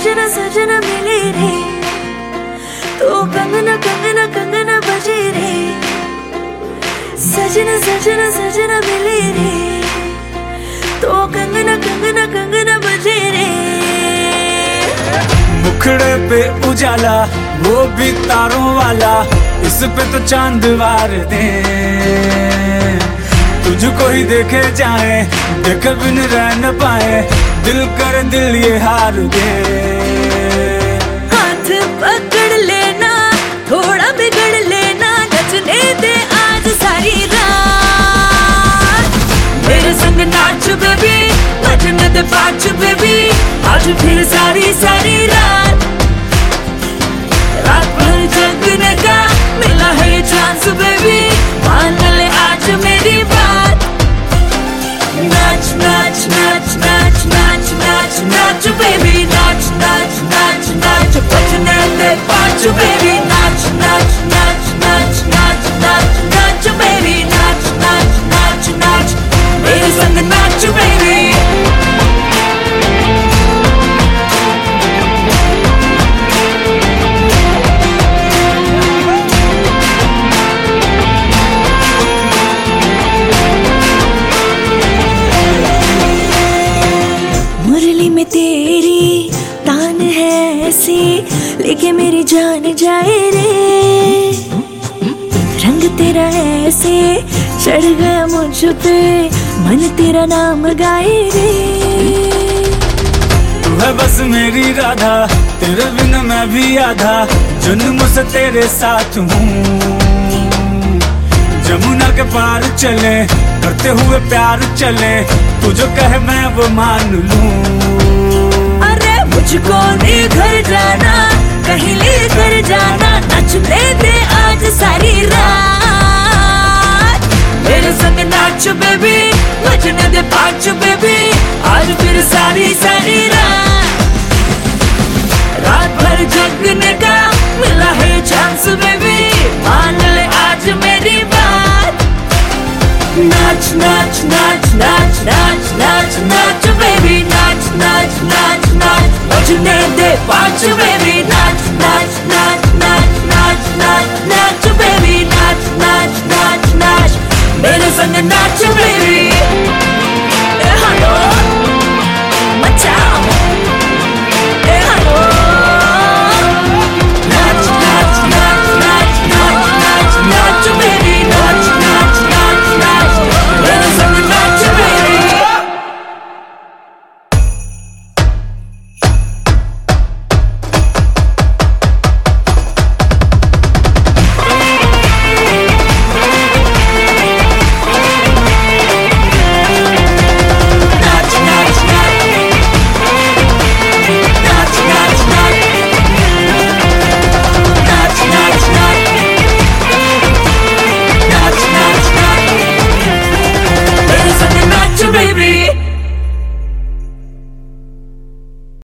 सजना सजना मिले रे, तो कंगना कंगना कंगना बजे रे। सजना सजना सजना मिले रे, तो कंगना कंगना कंगना बजे रे। मुखड़े पे उजाला वो भी तारों वाला, इस पे तो चांद वार दे। तुझको ही देखे जाए, देखे बिन रह न पाए, दिल कर दिल ये हार दे। हाथ पकड़ लेना, थोड़ा बिगड़ लेना, नचने दे आज सारी रात। मेरे संग नाच बेबी, बजने दे पाँच बेबी, आज फिर सारी सारी रात। रात भर जगने का मिला है ये चांस बेबी, मान ले आज मेरी बात। नाच नाच नाच नाच नाच नाच नाच बेबी, नाच नाच नाच नाच, बजने दे पाँच बेबी। नाच नाच नाच नाच नाच नाच नाच बेबी, नाच नाच नाच नाच, मेरे संग नाच बेबी। मुरली में तेरी तान है ऐसी, लेके मेरी जान जाए रे। रंग तेरा ऐसे चढ़ गया मुझ पे, मन तेरा नाम गाए रे। तू है बस मेरी राधा, तेरे बिना मैं भी आधा, जन्म से तेरे साथ हूँ। जमुना के पार चले, करते हुए प्यार चले, तू जो कहे मैं वो मान लूं। अरे मुझको लेकर जाना, कहीं लेकर जाना, नचने दे आज सारी रात। मेरे संग नाच बेबी, बजने दे पाँच बेबी, आज फिर